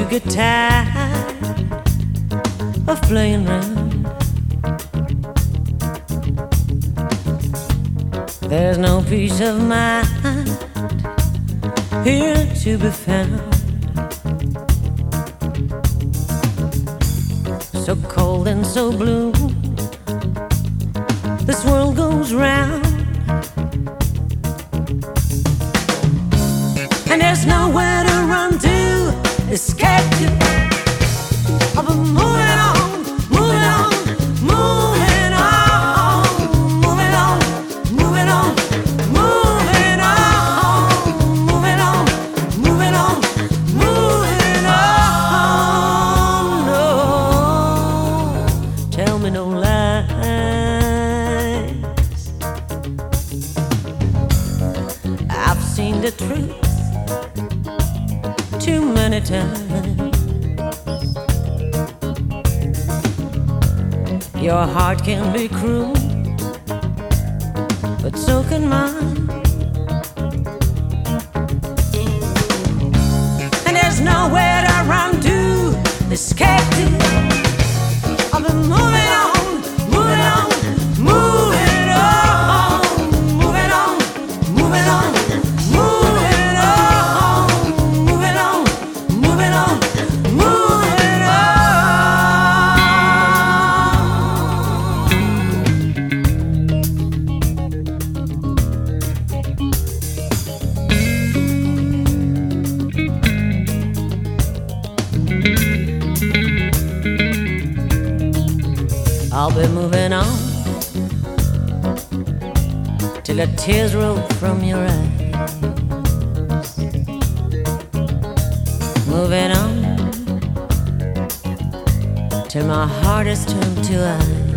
get tired of playing around. There's no peace of mind here to be found. So cold and so blue, this world goes round, and there's nowhere to run to, escape to. I've been moving on, moving on, moving on, moving on, moving on, moving on, moving on, moving on, moving on. No, tell me no lies. I've seen the truth too many times. Your heart can be cruel, but so can mine. And there's nowhere to run to, escape to. I've been moving on, moving on, moving on, moving on, moving on, moving on, moving on, moving on, moving on. I'll be moving on till the tears roll from your eyes. Moving on till my heart is turned to ice.